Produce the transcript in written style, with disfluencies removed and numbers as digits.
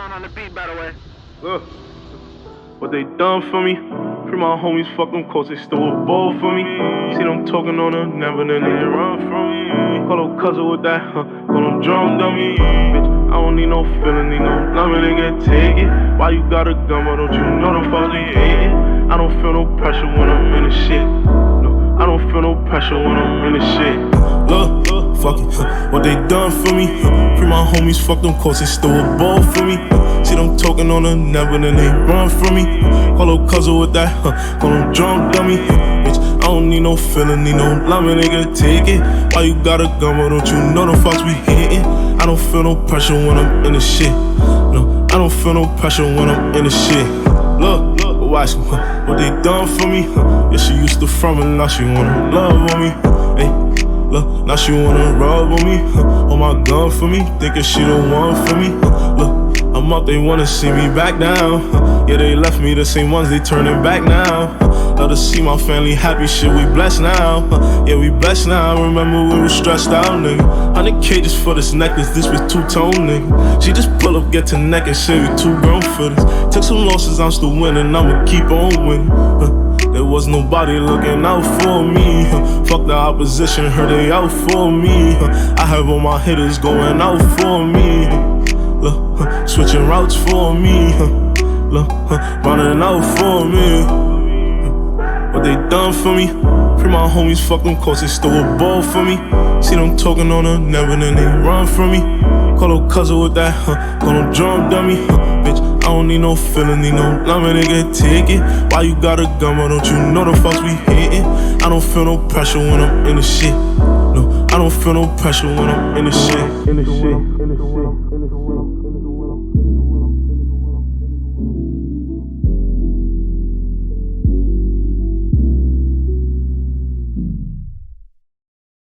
Sean on the beat, by the way. Look, what they done for me. Free my homies, fuck them, cause they stole a ball for me. See them talking on her, never then they run from me. Call them cousin with that, call them drum dummy. Bitch, I don't need no feeling, need no loving, nigga, take it. Why you got a gun, but don't you know them fucks be hating? I don't feel no pressure when I'm in the shit. No, I don't feel no pressure when I'm in the shit. Look, fuck it, what they done for me. Free my homies, fuck them, cause they stole a ball for me. See them talking on her, never then they run from me. Call her cousin with that, call them drum dummy. Bitch, I don't need no feeling, need no loving, nigga, take it. Why you got a gun, but don't you know them fucks we hating? I don't feel no pressure when I'm in the shit. No, I don't feel no pressure when I'm in the shit. Look, watch what they done for me. Yeah, she used to front and now she wanna love on me. Hey, look, now she wanna rub on me. Hold my gun for me, thinking she the one for me. Look, I'm up, they wanna see me back down. Yeah, they left me the same ones, they turning back now. Love to see my family happy, shit, we blessed now. Yeah, we blessed now, remember we was stressed out, nigga. 100K just for this necklace, this was two-tone, nigga. She just pull up, get to neck and say we too grown for this. Took some losses, I'm still winning, I'ma keep on winning. There was nobody looking out for me. Fuck the opposition, heard they out for me. I have all my hitters going out for me. Look, switching routes for me. Look, running out for me. What they done for me. Free my homies, fuck them, cause they stole a ball for me. See them talking on her, never then they run from me. Call her cousin with that, call them drum dummy. Bitch, I don't need no feeling, need no loving, nigga, take it. Why you got a gun, but don't you know the fucks we hating? I don't feel no pressure when I'm in the shit. No, I don't feel no pressure when I'm in the shit.